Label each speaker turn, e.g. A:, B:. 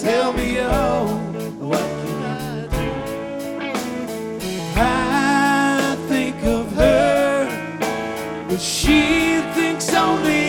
A: Tell me, oh, what can I do? I think of her, but she thinks only